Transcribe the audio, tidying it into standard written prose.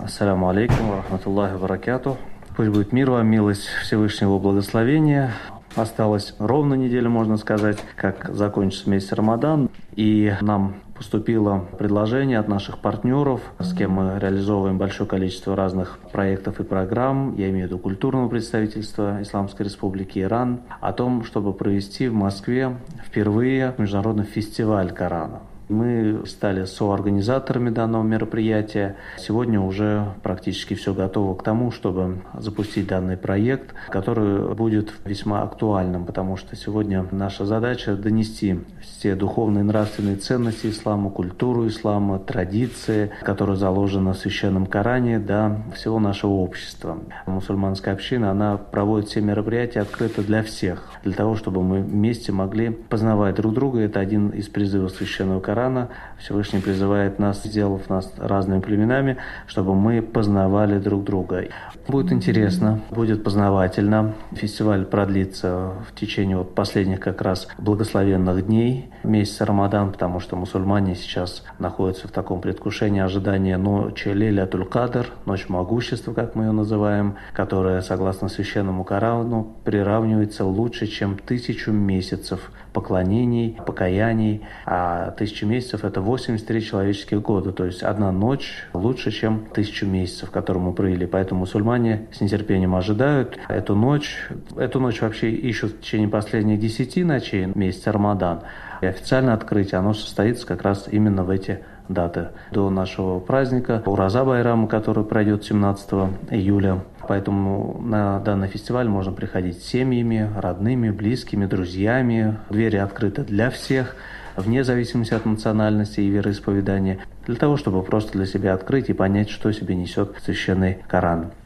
Ассаляму алейкум, рахматуллахи ва баракатух. Пусть будет мир вам, милость Всевышнего, благословения. Осталось ровно неделя, можно сказать, как закончится месяц Рамадан. И нам поступило предложение от наших партнеров, с кем мы реализовываем большое количество разных проектов и программ, я имею в виду культурного представительства Исламской Республики Иран, о том, чтобы провести в Москве впервые международный фестиваль Корана. Мы стали соорганизаторами данного мероприятия. Сегодня уже практически все готово к тому, чтобы запустить данный проект, который будет весьма актуальным, потому что сегодня наша задача донести все духовные и нравственные ценности ислама, культуру ислама, традиции, которые заложены в Священном Коране, до всего нашего общества. Мусульманская община, она проводит все мероприятия открыто для всех, для того, чтобы мы вместе могли познавать друг друга. Это один из призывов Священного Корана. Всевышний призывает нас, сделав нас разными племенами, чтобы мы познавали друг друга. Будет интересно, будет познавательно. Фестиваль продлится в течение последних как раз благословенных дней месяца Рамадан, потому что мусульмане сейчас находятся в таком предвкушении ожидания ночи Лейлятуль Кадр, ночь могущества, как мы ее называем, которая, согласно Священному Корану, приравнивается лучше, чем 1000 месяцев поклонений, покаяний, а 1000 месяцев – это 83 человеческих года, то есть одна ночь лучше, чем 1000 месяцев, которые мы провели. Поэтому мусульмане с нетерпением ожидают эту ночь. Эту ночь вообще ищут в течение последних 10 ночей месяца Рамадан. И официальное открытие, оно состоится как раз именно в эти даты. До нашего праздника Ураза Байрама, который пройдет 17 июля. Поэтому на данный фестиваль можно приходить с семьями, родными, близкими, друзьями. Двери открыты для всех, вне зависимости от национальности и вероисповедания, для того, чтобы просто для себя открыть и понять, что себе несет Священный Коран.